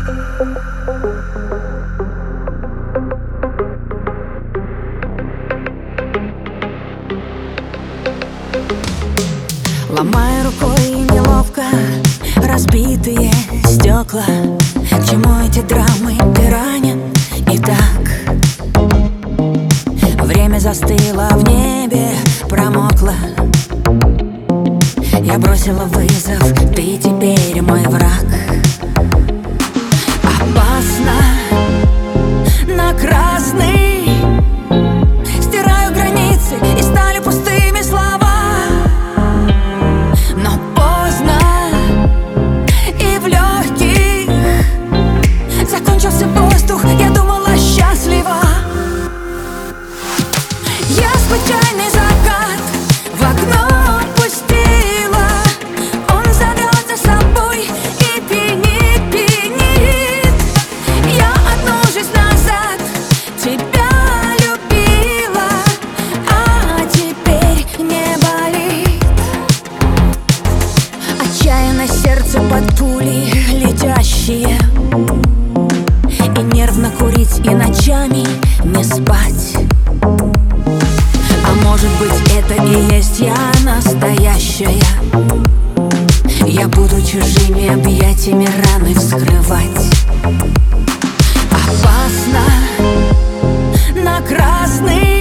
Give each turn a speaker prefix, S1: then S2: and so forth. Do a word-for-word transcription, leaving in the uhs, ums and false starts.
S1: Ломаю рукой неловко разбитые стекла. К чему эти драмы, ты ранен и так. Время застыло в небе, промокло. Я бросила вызов, ты теперь мой враг. Опасно на красный. Стираю границы и стали пустыми слова. Но поздно, и в легких закончился воздух. Я думала, счастлива. Я случайный закат в окно пустила. Он зовет за собой и пьянит, пьянит. Я одну жизнь назад тебя любила, а теперь не болит. Отчаянно сердце под пули летящие. И нервно курить, и ночами не спать. А может быть, это и есть я настоящая. Я буду чужими объятиями раны вскрывать. Опасно на красный.